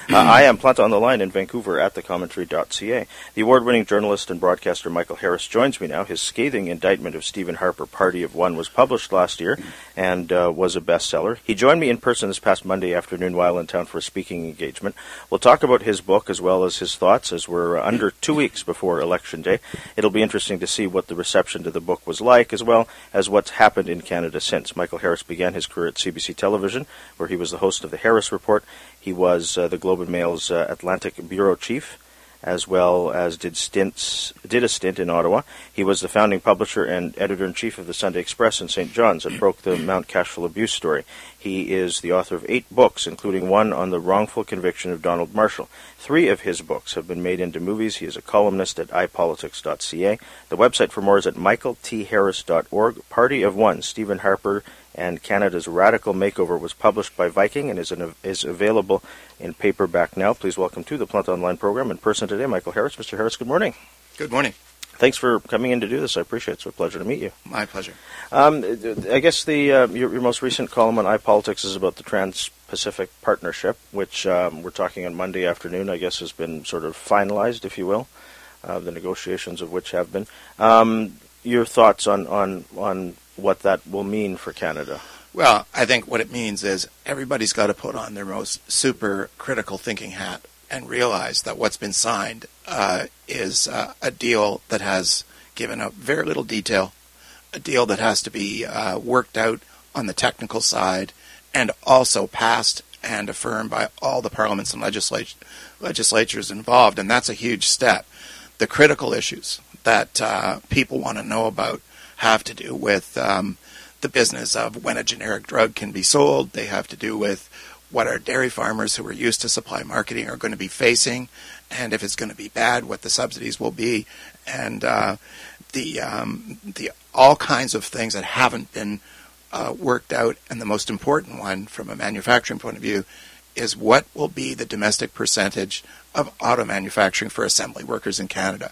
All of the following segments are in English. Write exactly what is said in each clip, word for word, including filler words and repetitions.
Uh, I am Planta on the Line in Vancouver at the commentary dot c a. The award-winning journalist and broadcaster Michael Harris joins me now. His scathing indictment of Stephen Harper, Party of One, was published last year and uh, was a bestseller. He joined me in person this past Monday afternoon while in town for a speaking engagement. We'll talk about his book as well as his thoughts as we're under two weeks before Election Day. It'll be interesting to see what the reception to the book was like, as well as what's happened in Canada since. Michael Harris began his career at C B C Television, where he was the host of the Harris Report. He was uh, the Globe and Mail's uh, Atlantic bureau chief, as well as did stints did a stint in Ottawa. He was the founding publisher and editor-in-chief of the Sunday Express in Saint John's and broke the Mount Cashel abuse story. He is the author of eight books, including one on the wrongful conviction of Donald Marshall. Three of his books have been made into movies. He is a columnist at i politics dot c a. The website for more is at michael t harris dot org. Party of One, Stephen Harper and Canada's Radical Makeover was published by Viking and is an, is available in paperback now. Please welcome to the Planta Online program in person today, Michael Harris. Mister Harris, good morning. Good morning. Thanks for coming in to do this. I appreciate it. It's a pleasure to meet you. My pleasure. Um, I guess the uh, your, your most recent column on iPolitics is about the Trans-Pacific Partnership, which um, we're talking on Monday afternoon, I guess has been sort of finalized, if you will, uh, the negotiations of which have been. Um, your thoughts on, on, on what that will mean for Canada? Well, I think what it means is everybody's got to put on their most super critical thinking hat and realize that what's been signed uh, is uh, a deal that has given out very little detail, a deal that has to be uh, worked out on the technical side, and also passed and affirmed by all the parliaments and legislat- legislatures involved, and that's a huge step. The critical issues that uh, people want to know about have to do with um, the business of when a generic drug can be sold. They have to do with what our dairy farmers who are used to supply marketing are going to be facing, and if it's going to be bad, what the subsidies will be, and uh, the um, the all kinds of things that haven't been uh, worked out. And the most important one, from a manufacturing point of view, is what will be the domestic percentage of auto manufacturing for assembly workers in Canada.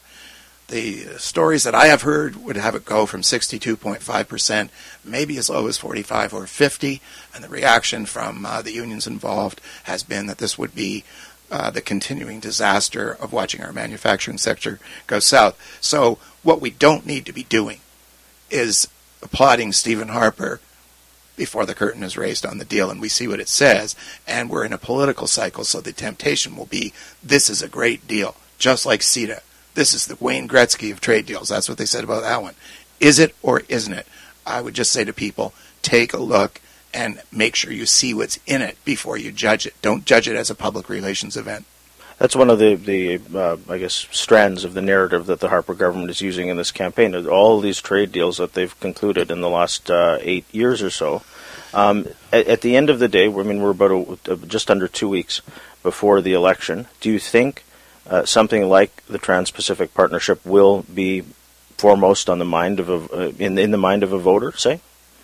The stories that I have heard would have it go from sixty-two point five percent, maybe as low as forty-five or fifty, and the reaction from uh, the unions involved has been that this would be uh, the continuing disaster of watching our manufacturing sector go south. So what we don't need to be doing is applauding Stephen Harper before the curtain is raised on the deal and we see what it says, and we're in a political cycle, so the temptation will be, this is a great deal, just like CETA. This is the Wayne Gretzky of trade deals. That's what they said about that one. Is it or isn't it? I would just say to people, take a look and make sure you see what's in it before you judge it. Don't judge it as a public relations event. That's one of the, the uh, I guess, strands of the narrative that the Harper government is using in this campaign. All these trade deals that they've concluded in the last uh, eight years or so. Um, at, at the end of the day, I mean, we're about a, just under two weeks before the election. Do you think Uh, something like the Trans-Pacific Partnership will be foremost on the mind of a, uh, in, in the mind of a voter, say?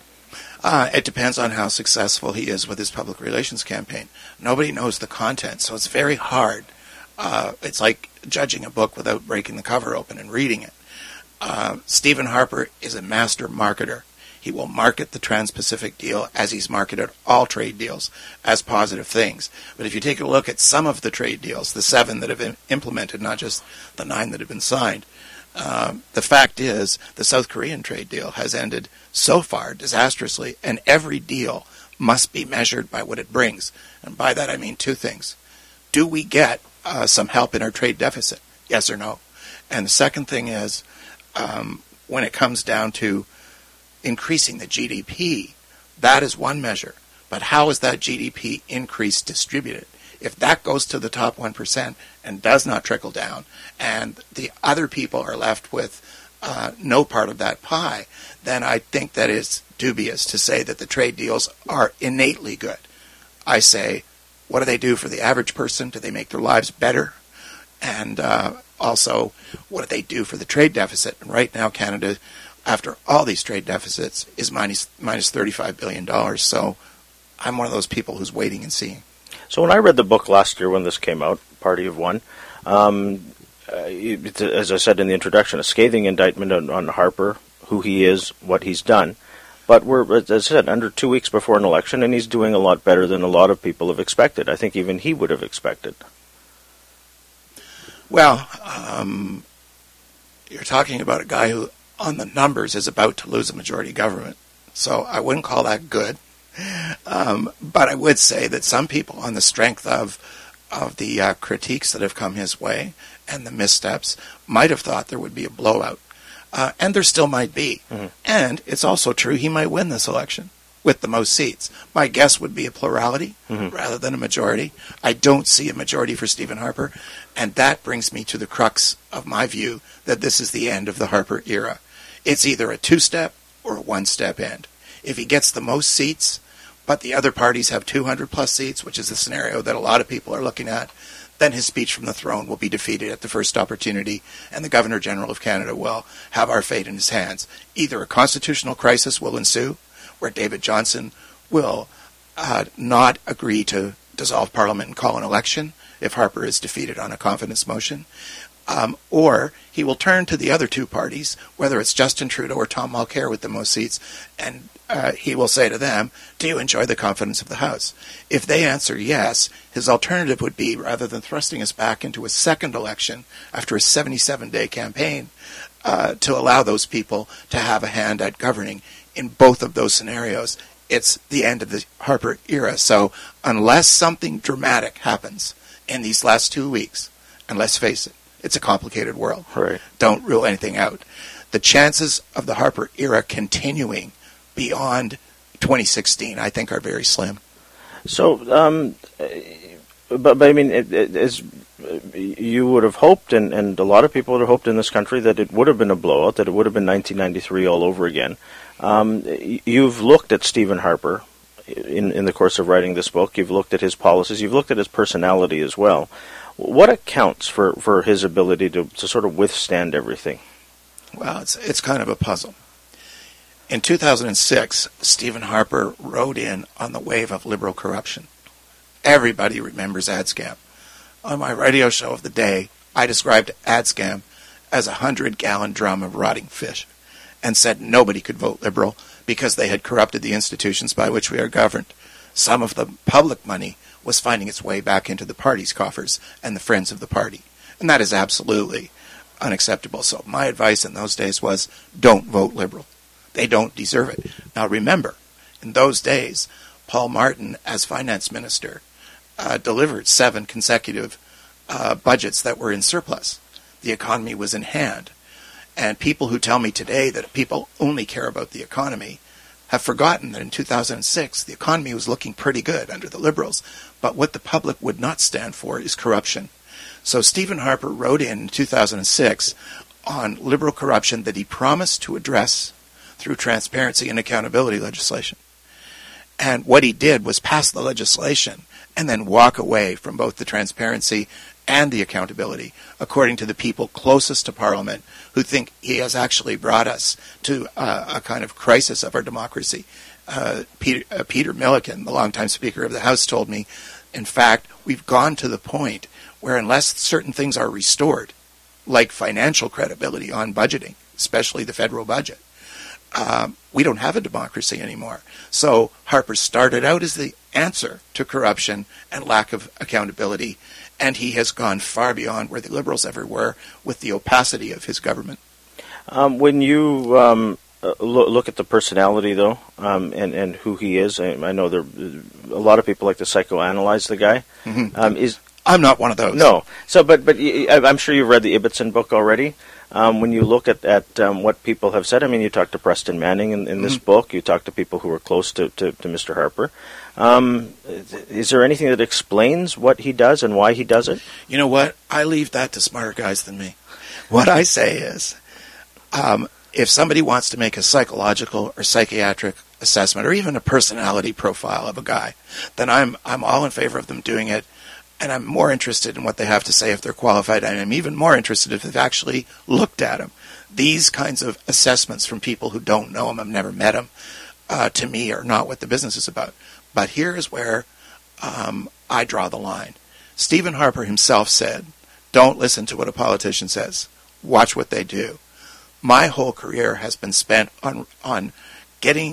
Uh, it depends on how successful he is with his public relations campaign. Nobody knows the content, so it's very hard. Uh, it's like judging a book without breaking the cover open and reading it. Uh, Stephen Harper is a master marketer. He will market the Trans-Pacific deal, as he's marketed all trade deals, as positive things. But if you take a look at some of the trade deals, the seven that have been implemented, not just the nine that have been signed, uh, the fact is the South Korean trade deal has ended so far disastrously, and every deal must be measured by what it brings. And by that I mean two things. Do we get uh, some help in our trade deficit? Yes or no? And the second thing is, um, when it comes down to increasing the G D P, that is one measure. But how is that G D P increase distributed? If that goes to the top one percent and does not trickle down, and the other people are left with uh, no part of that pie, then I think that it's dubious to say that the trade deals are innately good. I say, what do they do for the average person? Do they make their lives better? And uh, also, what do they do for the trade deficit? And right now, Canada, after all these trade deficits, is minus, minus thirty-five billion dollars. So I'm one of those people who's waiting and seeing. So when I read the book last year when this came out, Party of One, um, uh, it, as I said in the introduction, a scathing indictment on, on Harper, who he is, what he's done. But we're, as I said, under two weeks before an election, and he's doing a lot better than a lot of people have expected. I think even he would have expected. Well, um, you're talking about a guy who, on the numbers, is about to lose a majority government. So I wouldn't call that good. Um, but I would say that some people, on the strength of of the uh, critiques that have come his way and the missteps, might have thought there would be a blowout. Uh, and there still might be. Mm-hmm. And it's also true he might win this election with the most seats. My guess would be a plurality mm-hmm. rather than a majority. I don't see a majority for Stephen Harper. And that brings me to the crux of my view that this is the end of the Harper era. It's either a two-step or a one-step end. If he gets the most seats, but the other parties have two hundred plus seats, which is the scenario that a lot of people are looking at, then his speech from the throne will be defeated at the first opportunity, and the Governor-General of Canada will have our fate in his hands. Either a constitutional crisis will ensue, where David Johnston will uh, not agree to dissolve Parliament and call an election if Harper is defeated on a confidence motion, um, or he will turn to the other two parties, whether it's Justin Trudeau or Tom Mulcair with the most seats, and Uh, he will say to them, do you enjoy the confidence of the House? If they answer yes, his alternative would be, rather than thrusting us back into a second election after a seventy-seven day campaign, uh, to allow those people to have a hand at governing. In both of those scenarios, it's the end of the Harper era. So unless something dramatic happens in these last two weeks, and let's face it, it's a complicated world. Right. Don't rule anything out. The chances of the Harper era continuing beyond twenty sixteen, I think, are very slim. So, um, but, but I mean, it, it, as you would have hoped, and, and a lot of people would have hoped in this country, that it would have been a blowout, that it would have been nineteen ninety-three all over again. Um, you've looked at Stephen Harper in, in the course of writing this book. You've looked at his policies. You've looked at his personality as well. What accounts for, for his ability to, to sort of withstand everything? Well, it's it's kind of a puzzle. In two thousand six, Stephen Harper rode in on the wave of liberal corruption. Everybody remembers AdScam. On my radio show of the day, I described AdScam as a hundred-gallon drum of rotting fish and said nobody could vote liberal because they had corrupted the institutions by which we are governed. Some of the public money was finding its way back into the party's coffers and the friends of the party. And that is absolutely unacceptable. So my advice in those days was, don't vote liberal. They don't deserve it. Now remember, in those days, Paul Martin, as finance minister, uh, delivered seven consecutive uh, budgets that were in surplus. The economy was in hand. And people who tell me today that people only care about the economy have forgotten that in two thousand six, the economy was looking pretty good under the Liberals. But what the public would not stand for is corruption. So Stephen Harper wrote in two thousand six on Liberal corruption that he promised to address through transparency and accountability legislation. And what he did was pass the legislation and then walk away from both the transparency and the accountability, according to the people closest to Parliament, who think he has actually brought us to uh, a kind of crisis of our democracy. Uh, Peter, uh, Peter Milliken, the longtime Speaker of the House, told me, in fact, we've gone to the point where unless certain things are restored, like financial credibility on budgeting, especially the federal budget, Um, we don't have a democracy anymore. So Harper started out as the answer to corruption and lack of accountability, and he has gone far beyond where the Liberals ever were with the opacity of his government. Um, when you um, lo- look at the personality, though, um, and, and who he is, I, I know there a lot of people like to psychoanalyze the guy. Mm-hmm. Um, is I'm not one of those. No. So, but but I'm sure you've read the Ibbotson book already. Um, when you look at, at um, what people have said, I mean, you talked to Preston Manning in, in this mm-hmm. book. You talked to people who were close to, to, to Mister Harper. Um, is there anything that explains what he does and why he does it? You know what? I leave that to smarter guys than me. What I say is, um, if somebody wants to make a psychological or psychiatric assessment or even a personality profile of a guy, then I'm I'm all in favor of them doing it. And I'm more interested in what they have to say if they're qualified. And I'm even more interested if they've actually looked at him. These kinds of assessments from people who don't know him, have never met him, uh, to me are not what the business is about. But here is where um, I draw the line. Stephen Harper himself said, don't listen to what a politician says. Watch what they do. My whole career has been spent on on getting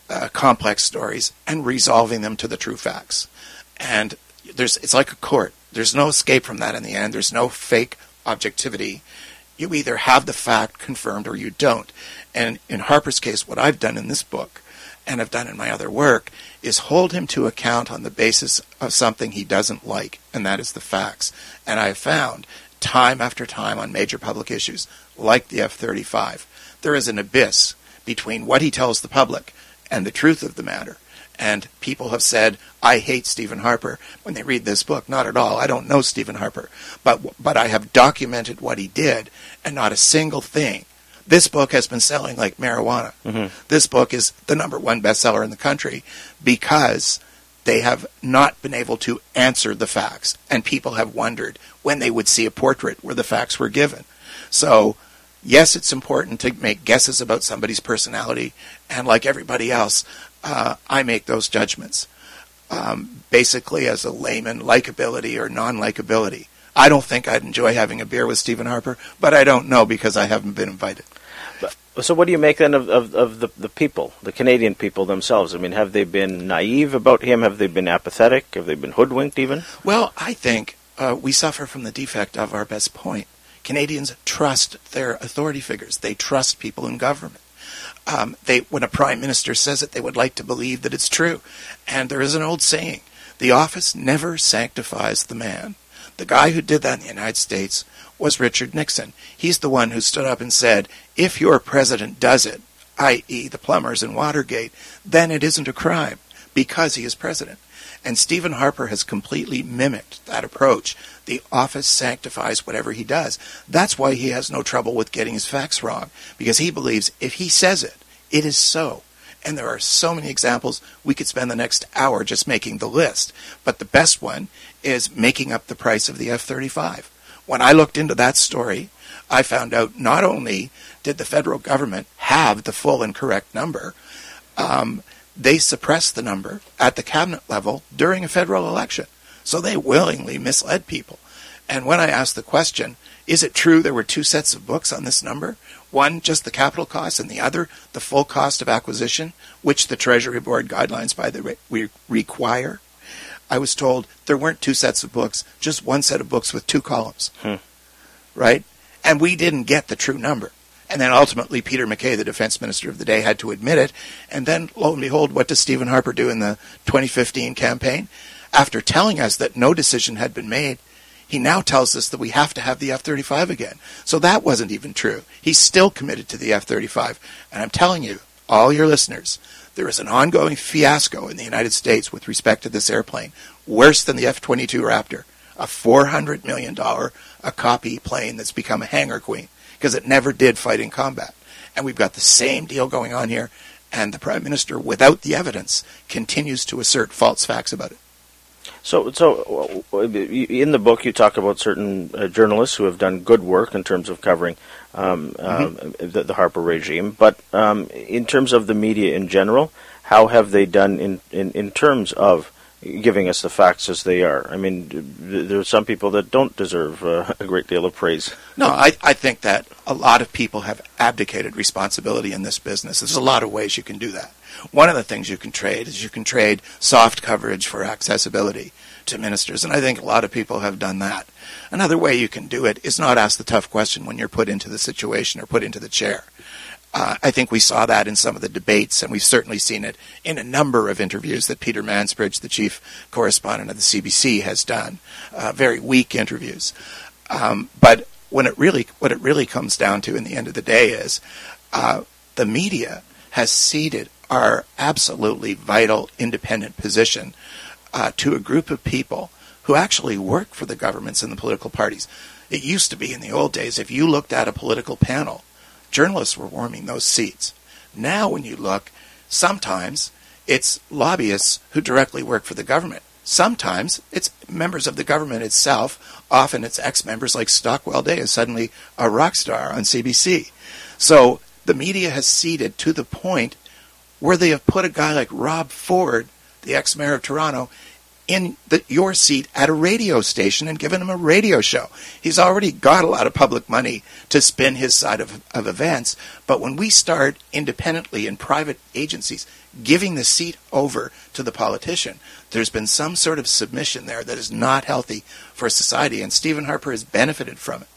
uh, complex stories and resolving them to the true facts. And there's it's like a court. There's no escape from that in the end. There's no fake objectivity. You either have the fact confirmed or you don't. And in Harper's case, what I've done in this book, and I've done in my other work, is hold him to account on the basis of something he doesn't like, and that is the facts. And I have found, time after time on major public issues, like the F thirty-five, there is an abyss between what he tells the public and the truth of the matter. And people have said, I hate Stephen Harper when they read this book. Not at all. I don't know Stephen Harper. But but I have documented what he did, and not a single thing. This book has been selling like marijuana. Mm-hmm. This book is the number one bestseller in the country because they have not been able to answer the facts. And people have wondered when they would see a portrait where the facts were given. So, yes, it's important to make guesses about somebody's personality. And like everybody else, uh, I make those judgments. Um, basically, as a layman, likability or non-likability. I don't think I'd enjoy having a beer with Stephen Harper, but I don't know because I haven't been invited. So what do you make then of, of, of the, the people, the Canadian people themselves? I mean, have they been naive about him? Have they been apathetic? Have they been hoodwinked even? Well, I think uh, we suffer from the defect of our best point. Canadians trust their authority figures. They trust people in government. Um, they, when a prime minister says it, they would like to believe that it's true. And there is an old saying, the office never sanctifies the man. The guy who did that in the United States was Richard Nixon. He's the one who stood up and said, if your president does it, that is the plumbers in Watergate, then it isn't a crime because he is president. And Stephen Harper has completely mimicked that approach. The office sanctifies whatever he does. That's why he has no trouble with getting his facts wrong, because he believes if he says it, it is so. And there are so many examples. We could spend the next hour just making the list. But the best one is making up the price of the F thirty-five. When I looked into that story, I found out not only did the federal government have the full and correct number, um, they suppressed the number at the cabinet level during a federal election. So they willingly misled people. And when I asked the question, is it true there were two sets of books on this number? One, just the capital cost, and the other, the full cost of acquisition, which the Treasury Board guidelines by the re- require. I was told there weren't two sets of books, just one set of books with two columns. Hmm. Right? And we didn't get the true number. And then ultimately Peter MacKay, the defense minister of the day, had to admit it. And then, lo and behold, what does Stephen Harper do in the twenty fifteen campaign? After telling us that no decision had been made, he now tells us that we have to have the F thirty-five again. So that wasn't even true. He's still committed to the F thirty-five. And I'm telling you, all your listeners, there is an ongoing fiasco in the United States with respect to this airplane, worse than the F twenty-two Raptor, a four hundred million dollars a copy plane that's become a hangar queen because it never did fight in combat. And we've got the same deal going on here, and the Prime Minister, without the evidence, continues to assert false facts about it. So, so in the book, you talk about certain uh, journalists who have done good work in terms of covering um, mm-hmm. um, the, the Harper regime. But um, in terms of the media in general, how have they done in, in, in terms of giving us the facts as they are? I mean, there are some people that don't deserve uh, a great deal of praise. No, I, I think that a lot of people have abdicated responsibility in this business. There's a lot of ways you can do that. One of the things you can trade is you can trade soft coverage for accessibility to ministers, and I think a lot of people have done that. Another way you can do it is not ask the tough question when you're put into the situation or put into the chair. Uh, I think we saw that in some of the debates, and we've certainly seen it in a number of interviews that Peter Mansbridge, the chief correspondent of the C B C, has done. Uh, very weak interviews. Um, but when it really, what it really comes down to in the end of the day is uh, the media has ceded our absolutely vital independent position uh, to a group of people who actually work for the governments and the political parties. It used to be in the old days, if you looked at a political panel, journalists were warming those seats. Now when you look, sometimes it's lobbyists who directly work for the government. Sometimes it's members of the government itself. Often it's ex-members like Stockwell Day is suddenly a rock star on C B C. So the media has ceded to the point where they have put a guy like Rob Ford, the ex-mayor of Toronto, in the, your seat at a radio station and given him a radio show. He's already got a lot of public money to spin his side of, of events. But when we start independently in private agencies giving the seat over to the politician, there's been some sort of submission there that is not healthy for society. And Stephen Harper has benefited from it.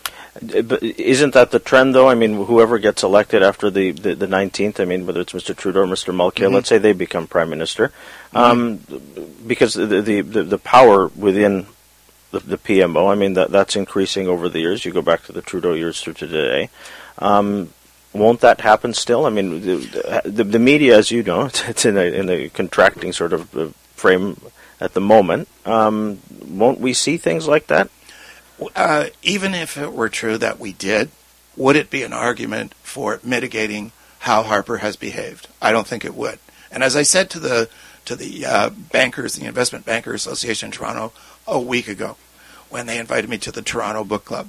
But isn't that the trend, though? I mean, whoever gets elected after the, the, the nineteenth, I mean, whether it's Mister Trudeau or Mister Mulcair, mm-hmm. let's say they become Prime Minister, um, mm-hmm. because the, the, the, the power within the, the P M O, I mean, that that's increasing over the years. You go back to the Trudeau years through to today. Um, won't that happen still? I mean, the, the, the media, as you know, it's in a, in a contracting sort of frame at the moment. Um, won't we see things like that? Uh, even if it were true that we did, would it be an argument for mitigating how Harper has behaved? I don't think it would. And as I said to the to the uh, bankers, the Investment Bankers Association in Toronto a week ago, when they invited me to the Toronto Book Club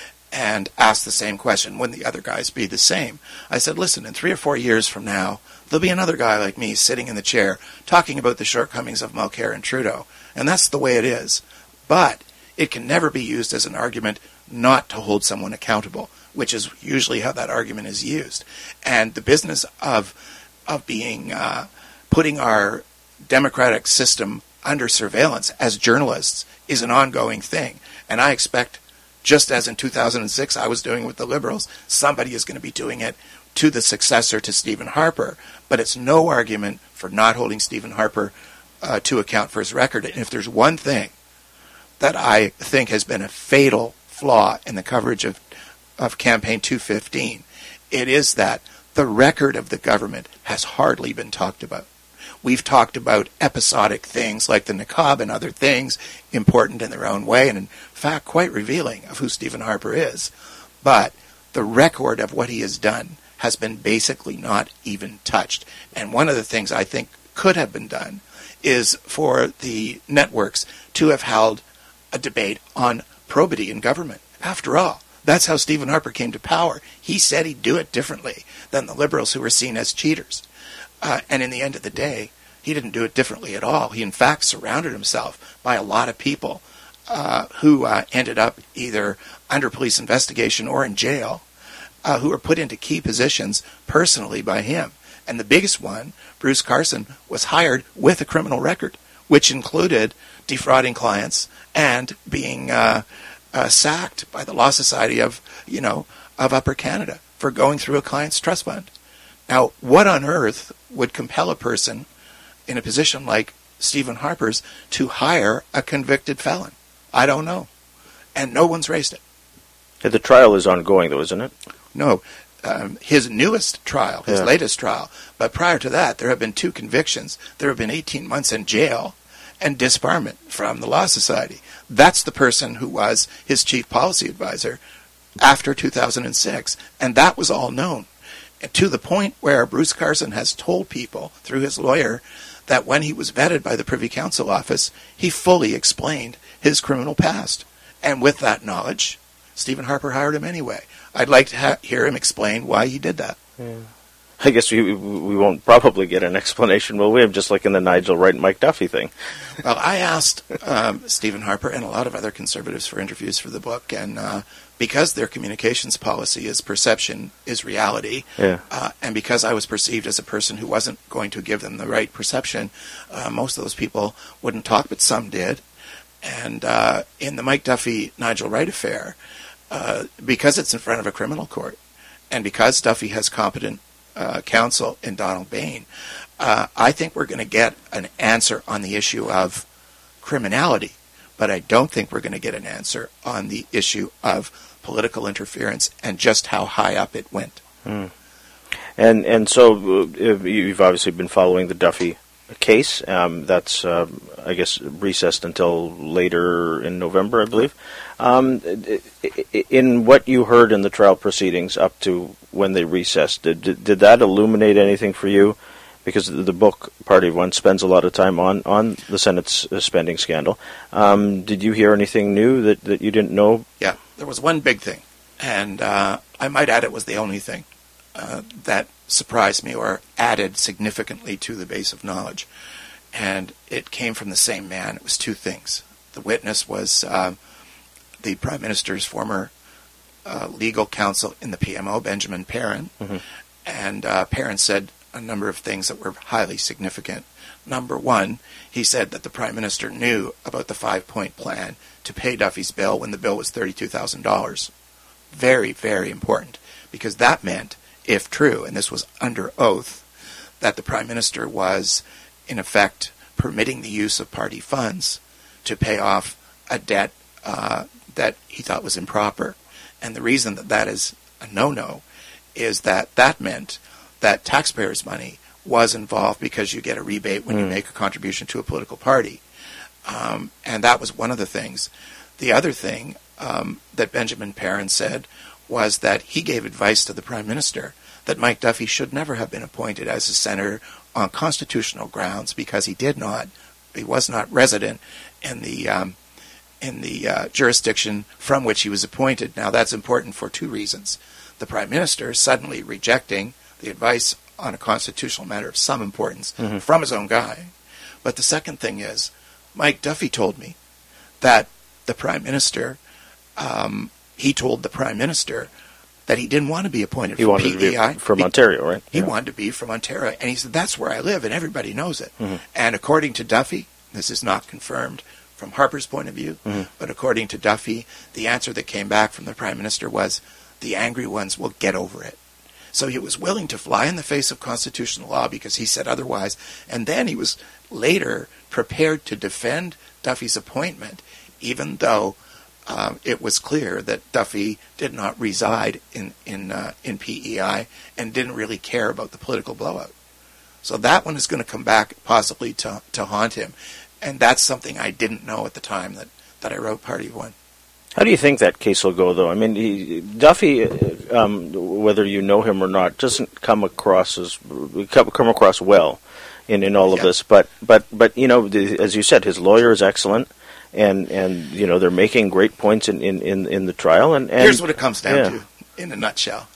and asked the same question, wouldn't the other guys be the same? I said, listen, in three or four years from now, there'll be another guy like me sitting in the chair talking about the shortcomings of Mulcair and Trudeau. And that's the way it is. But it can never be used as an argument not to hold someone accountable, which is usually how that argument is used. And the business of of being uh, putting our democratic system under surveillance as journalists is an ongoing thing. And I expect, just as in two thousand six I was doing with the Liberals, somebody is going to be doing it to the successor to Stephen Harper. But it's no argument for not holding Stephen Harper uh, to account for his record. And if there's one thing that I think has been a fatal flaw in the coverage of, of Campaign two fifteen, it is that the record of the government has hardly been talked about. We've talked about episodic things like the niqab and other things, important in their own way, and in fact quite revealing of who Stephen Harper is. But the record of what he has done has been basically not even touched. And one of the things I think could have been done is for the networks to have held a debate on probity in government. After all, that's how Stephen Harper came to power. He said he'd do it differently than the Liberals, who were seen as cheaters. Uh, and in the end of the day, he didn't do it differently at all. He, in fact, surrounded himself by a lot of people uh, who uh, ended up either under police investigation or in jail, uh, who were put into key positions personally by him. And the biggest one, Bruce Carson, was hired with a criminal record, which included defrauding clients and being uh, uh, sacked by the Law Society of, you know, of Upper Canada for going through a client's trust fund. Now, what on earth would compel a person in a position like Stephen Harper's to hire a convicted felon? I don't know. And no one's raised it. The trial is ongoing, though, isn't it? No. Um, his newest trial, his yeah. latest trial. But prior to that, there have been two convictions. There have been eighteen months in jail and disbarment from the Law Society. That's the person who was his chief policy advisor after two thousand six. And that was all known. And to the point where Bruce Carson has told people through his lawyer that when he was vetted by the Privy Council office, he fully explained his criminal past. And with that knowledge, Stephen Harper hired him anyway. I'd like to ha- hear him explain why he did that. Yeah. I guess we we won't probably get an explanation, will we? I'm just like in the Nigel Wright, Mike Duffy thing. Well, I asked um, Stephen Harper and a lot of other conservatives for interviews for the book, and uh, because their communications policy is perception is reality, yeah. uh, and because I was perceived as a person who wasn't going to give them the right perception, uh, most of those people wouldn't talk, but some did. And uh, in the Mike Duffy, Nigel Wright affair, uh, because it's in front of a criminal court, and because Duffy has competent uh, counsel in Donald Bain, uh, I think we're going to get an answer on the issue of criminality, but I don't think we're going to get an answer on the issue of political interference and just how high up it went. Hmm. And and so uh, you've obviously been following the Duffy case. Um, that's, uh, I guess, recessed until later in November, I believe. Um, in what you heard in the trial proceedings up to when they recessed, did, did that illuminate anything for you? Because the book, Party of One, spends a lot of time on, on the Senate's spending scandal. Um, did you hear anything new that, that you didn't know? Yeah, there was one big thing, and uh, I might add it was the only thing uh, that surprised me or added significantly to the base of knowledge. and it came from the same man. It was two things. The witness was uh, the Prime Minister's former uh, legal counsel in the P M O, Benjamin Perrin, mm-hmm. and uh, Perrin said a number of things that were highly significant. Number one, he said that the Prime Minister knew about the five-point plan to pay Duffy's bill when the bill was thirty-two thousand dollars. Very, very important, because that meant, if true, and this was under oath, that the Prime Minister was, in effect, permitting the use of party funds to pay off a debt uh, that he thought was improper. And the reason that that is a no-no is that that meant that taxpayers' money was involved because you get a rebate when mm. you make a contribution to a political party. Um, and that was one of the things. The other thing um, that Benjamin Perrin said was that he gave advice to the Prime Minister that Mike Duffy should never have been appointed as a senator on constitutional grounds because he did not, he was not resident in the um, in the uh, jurisdiction from which he was appointed. Now that's important for two reasons. The Prime Minister suddenly rejecting the advice on a constitutional matter of some importance mm-hmm. from his own guy. But the second thing is, Mike Duffy told me that the Prime Minister, um, he told the Prime Minister that he didn't want to be appointed he from wanted P E I. To be from he, Ontario, right? He yeah. wanted to be from Ontario. And he said, that's where I live, and everybody knows it. Mm-hmm. And according to Duffy, this is not confirmed from Harper's point of view, mm-hmm. but according to Duffy, the answer that came back from the Prime Minister was, the angry ones will get over it. So he was willing to fly in the face of constitutional law because he said otherwise. And then he was later prepared to defend Duffy's appointment, even though uh, it was clear that Duffy did not reside in in, uh, in P E I and didn't really care about the political blowout. So that one is going to come back possibly to, to haunt him. And that's something I didn't know at the time that, that I wrote Party of One. How do you think that case will go, though? I mean, he, Duffy, um, whether you know him or not, doesn't come across as come, come across well in, in all of yep. this. But but but you know, the, as you said, his lawyer is excellent, and, and you know they're making great points in, in, in, in the trial. And, and here's what it comes down yeah. to, in a nutshell: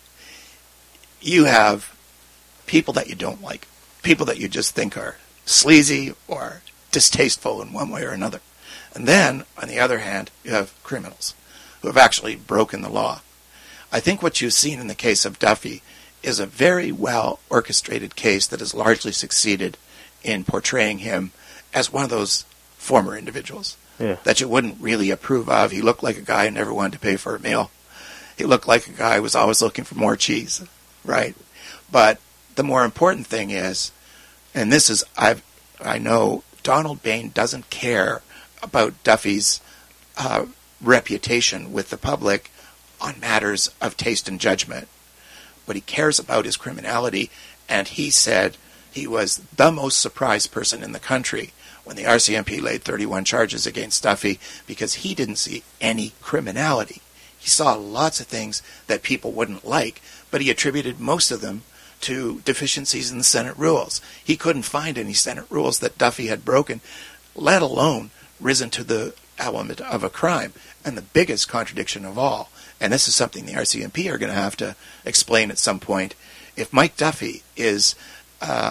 you have people that you don't like, people that you just think are sleazy or distasteful in one way or another. And then, on the other hand, you have criminals who have actually broken the law. I think what you've seen in the case of Duffy is a very well orchestrated case that has largely succeeded in portraying him as one of those former individuals yeah. that you wouldn't really approve of. He looked like a guy who never wanted to pay for a meal. He looked like a guy who was always looking for more cheese, right? But the more important thing is, and this is, I've, I know Donald Bain doesn't care about Duffy's uh, reputation with the public on matters of taste and judgment. What he cares about is criminality, and he said he was the most surprised person in the country when the R C M P laid thirty-one charges against Duffy because he didn't see any criminality. He saw lots of things that people wouldn't like, but he attributed most of them to deficiencies in the Senate rules. He couldn't find any Senate rules that Duffy had broken, let alone risen to the element of a crime. And the biggest contradiction of all, and this is something the R C M P are going to have to explain at some point, if Mike Duffy is uh,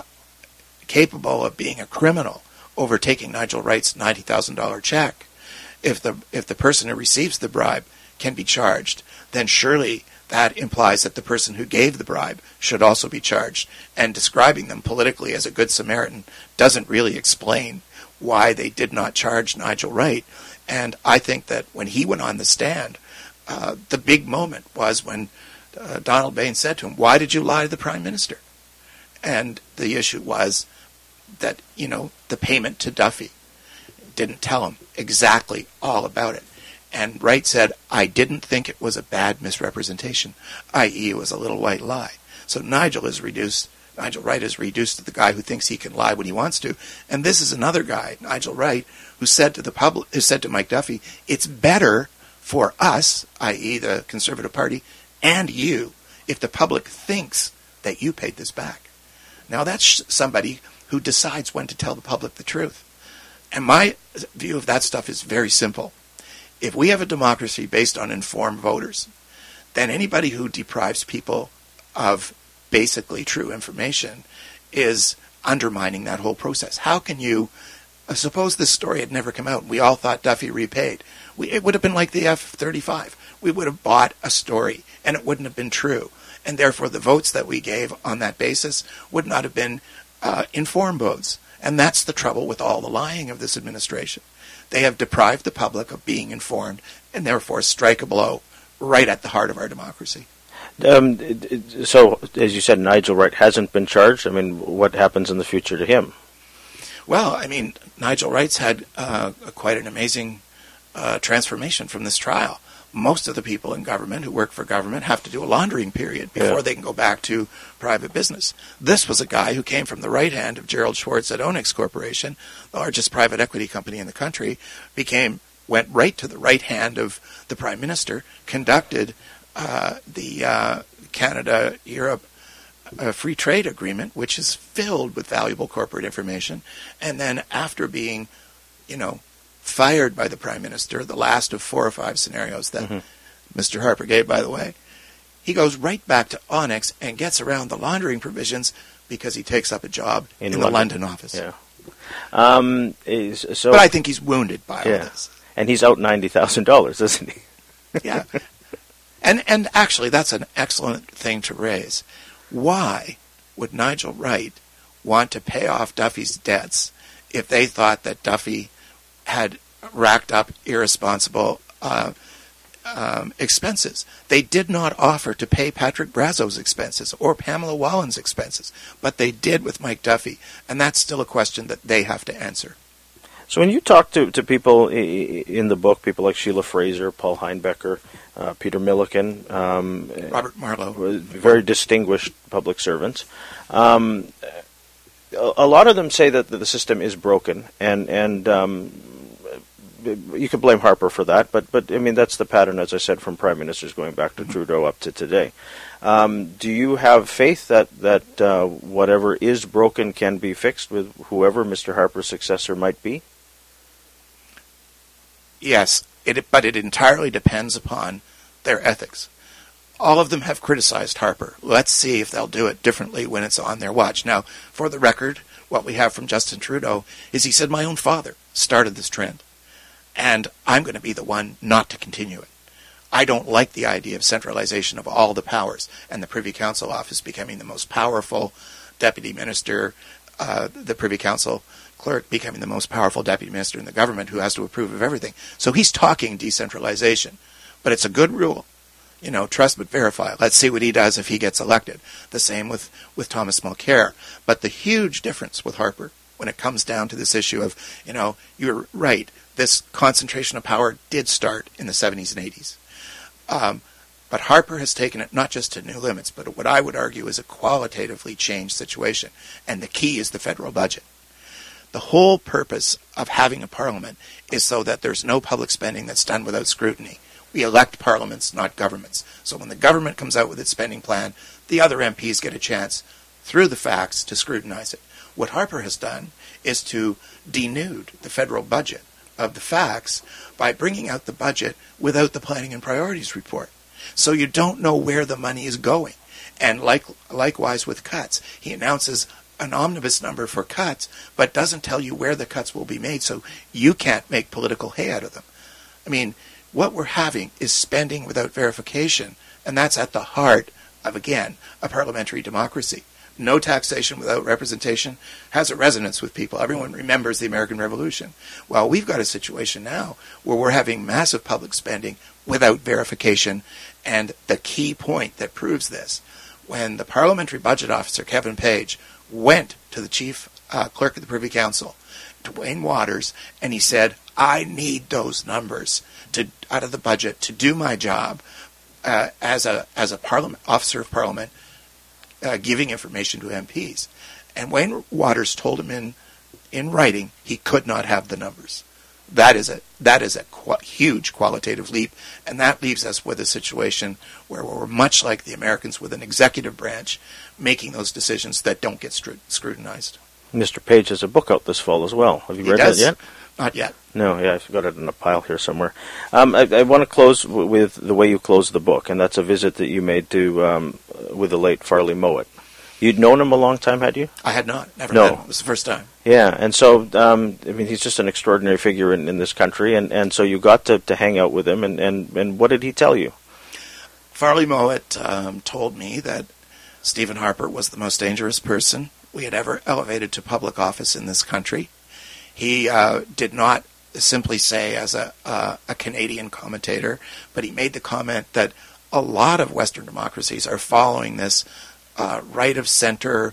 capable of being a criminal over taking Nigel Wright's ninety thousand dollars check, if the if the person who receives the bribe can be charged, then surely that implies that the person who gave the bribe should also be charged. And describing them politically as a good Samaritan doesn't really explain why they did not charge Nigel Wright. And I think that when he went on the stand, uh, the big moment was when uh, Donald Bain said to him, why did you lie to the Prime Minister? And the issue was that, you know, the payment to Duffy didn't tell him exactly all about it. And Wright said, I didn't think it was a bad misrepresentation, that is it was a little white lie. So Nigel is reduced, Nigel Wright is reduced to the guy who thinks he can lie when he wants to. And this is another guy, Nigel Wright, who said to the public, who said to Mike Duffy, it's better for us, that is the Conservative Party, and you, if the public thinks that you paid this back. Now that's somebody who decides when to tell the public the truth. And my view of that stuff is very simple. If we have a democracy based on informed voters, then anybody who deprives people of basically true information is undermining that whole process. How can you, uh, suppose this story had never come out, and we all thought Duffy repaid. We, it would have been like the F thirty-five. We would have bought a story, and it wouldn't have been true. And therefore, the votes that we gave on that basis would not have been uh, informed votes. And that's the trouble with all the lying of this administration. They have deprived the public of being informed, and therefore strike a blow right at the heart of our democracy. Um, so, as you said, Nigel Wright hasn't been charged. I mean, what happens in the future to him? Well, I mean, Nigel Wright's had uh, quite an amazing uh, transformation from this trial. Most of the people in government who work for government have to do a laundering period before yeah. they can go back to private business. This was a guy who came from the right hand of Gerald Schwartz at Onex Corporation, the largest private equity company in the country, became went right to the right hand of the Prime Minister, conducted uh, the uh, Canada-Europe uh, Free Trade Agreement, which is filled with valuable corporate information, and then after being, you know, fired by the Prime Minister, the last of four or five scenarios that mm-hmm. Mister Harper gave, by the way, he goes right back to Onex and gets around the laundering provisions because he takes up a job in, in the London office. Yeah. Um, so, but I think he's wounded by yeah. all this. And he's out ninety thousand dollars, isn't he? yeah. And, and actually, that's an excellent thing to raise. Why would Nigel Wright want to pay off Duffy's debts if they thought that Duffy had racked up irresponsible uh, um, expenses? They did not offer to pay Patrick Brazo's expenses or Pamela Wallen's expenses, but they did with Mike Duffy, and that's still a question that they have to answer. So when you talk to, to people in the book, people like Sheila Fraser, Paul Heinbecker, uh, Peter Milliken, um, Robert Marlowe, very distinguished public servants, um, a, a lot of them say that the system is broken, and and um, you could blame Harper for that, but but I mean that's the pattern, as I said, from prime ministers going back to Trudeau up to today. Um, do you have faith that that uh, whatever is broken can be fixed with whoever Mister Harper's successor might be? Yes, it, but it entirely depends upon their ethics. All of them have criticized Harper. Let's see if they'll do it differently when it's on their watch. Now, for the record, what we have from Justin Trudeau is he said, my own father started this trend, and I'm going to be the one not to continue it. I don't like the idea of centralization of all the powers and the Privy Council office becoming the most powerful deputy minister, uh, the Privy Council clerk becoming the most powerful deputy minister in the government who has to approve of everything. So he's talking decentralization, but it's a good rule. You know, trust but verify. Let's see what he does if he gets elected. The same with, with Thomas Mulcair. But the huge difference with Harper when it comes down to this issue of, you know, you're right, this concentration of power did start in the seventies and eighties. Um, but Harper has taken it not just to new limits, but what I would argue is a qualitatively changed situation. And the key is the federal budget. The whole purpose of having a parliament is so that there's no public spending that's done without scrutiny. We elect parliaments, not governments. So when the government comes out with its spending plan, the other M Ps get a chance, through the facts, to scrutinize it. What Harper has done is to denude the federal budget of the facts by bringing out the budget without the planning and priorities report. So you don't know where the money is going. And like, likewise with cuts, he announces an omnibus number for cuts, but doesn't tell you where the cuts will be made, so you can't make political hay out of them. I mean, what we're having is spending without verification, and that's at the heart of, again, a parliamentary democracy. No taxation without representation has a resonance with people. Everyone remembers the American Revolution. Well, we've got a situation now where we're having massive public spending without verification, and the key point that proves this, when the Parliamentary Budget Officer, Kevin Page, went to the Chief uh, Clerk of the Privy Council, Dwayne Waters, and he said, I need those numbers to out of the budget to do my job uh, as a as a parliament officer of Parliament, uh, giving information to M Ps. And Wayne Waters told him in in writing he could not have the numbers. That is a that is a qu- huge qualitative leap, and that leaves us with a situation where we're much like the Americans with an executive branch making those decisions that don't get stru- scrutinized. Mister Page has a book out this fall as well. Have you he read does. that yet? Not yet. No, yeah, I've got it in a pile here somewhere. Um, I, I want to close w- with the way you close the book, and that's a visit that you made to um, with the late Farley Mowat. You'd known him a long time, had you? I had not. Never No. met him. It was the first time. Yeah, and so, um, I mean, he's just an extraordinary figure in, in this country, and, and so you got to, to hang out with him, and, and, and what did he tell you? Farley Mowat um, told me that Stephen Harper was the most dangerous person we had ever elevated to public office in this country. He uh, did not simply say as a, uh, a Canadian commentator, but he made the comment that a lot of Western democracies are following this uh, right-of-center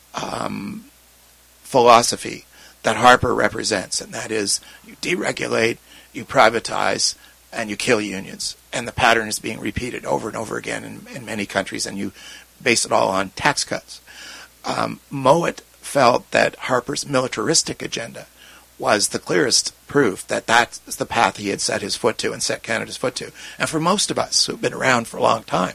um, philosophy that Harper represents, and that is you deregulate, you privatize, and you kill unions. And the pattern is being repeated over and over again in, in many countries, and you base it all on tax cuts. Um, Mowat felt that Harper's militaristic agenda was the clearest proof that that's the path he had set his foot to and set Canada's foot to. And for most of us who've been around for a long time,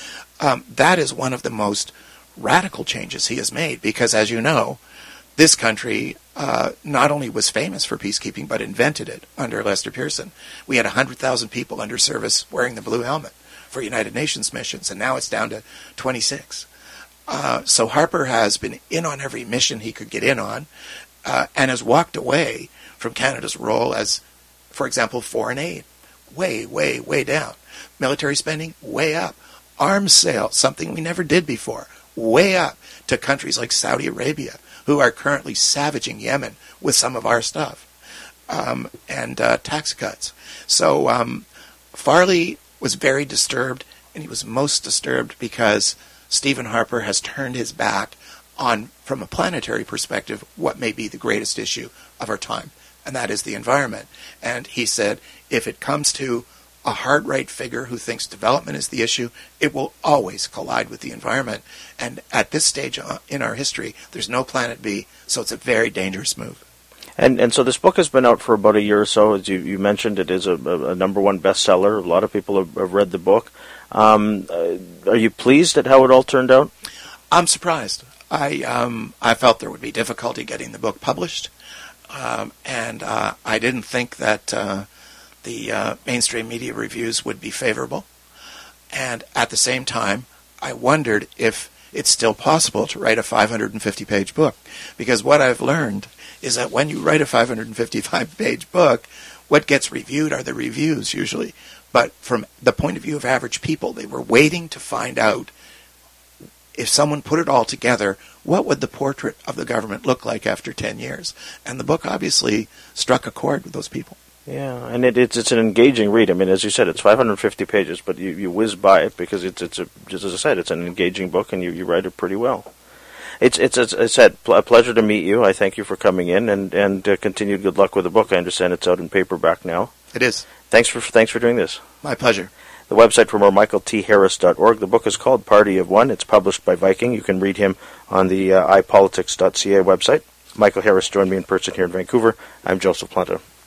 um, that is one of the most radical changes he has made, because, as you know, this country uh, not only was famous for peacekeeping, but invented it under Lester Pearson. We had one hundred thousand people under service wearing the blue helmet for United Nations missions, and now it's down to twenty-six. Uh, so Harper has been in on every mission he could get in on, uh, and has walked away from Canada's role as, for example, foreign aid. Way, way, way down. Military spending, way up. Arms sales, something we never did before, way up to countries like Saudi Arabia, who are currently savaging Yemen with some of our stuff, um, and uh, tax cuts. So um, Farley was very disturbed, and he was most disturbed because Stephen Harper has turned his back on, from a planetary perspective, what may be the greatest issue of our time, and that is the environment. And he said, if it comes to a hard right figure who thinks development is the issue, it will always collide with the environment. And at this stage in our history, there's no planet B, so it's a very dangerous move. And and so this book has been out for about a year or so. As you, you mentioned, it is a, a, a number one bestseller. A lot of people have, have read the book. Um, uh, are you pleased at how it all turned out? I'm surprised. I um, I felt there would be difficulty getting the book published, um, and uh, I didn't think that uh, the uh, mainstream media reviews would be favorable. And at the same time, I wondered if it's still possible to write a five hundred fifty page book, because what I've learned is that when you write a five hundred fifty-five page book, what gets reviewed are the reviews usually. But from the point of view of average people, they were waiting to find out, if someone put it all together, what would the portrait of the government look like after ten years? And the book obviously struck a chord with those people. Yeah, and it, it's it's an engaging read. I mean, as you said, it's five hundred fifty pages, but you, you whiz by it because it's it's a, just as I said, it's an engaging book, and you, you write it pretty well. It's it's as I said, a pleasure to meet you. I thank you for coming in, and and uh, continued good luck with the book. I understand it's out in paperback now. It is. Thanks for thanks for doing this. My pleasure. The website for more, michael t harris dot org. The book is called Party of One. It's published by Viking. You can read him on the uh, i politics dot c a website. Michael Harris joined me in person here in Vancouver. I'm Joseph Planta.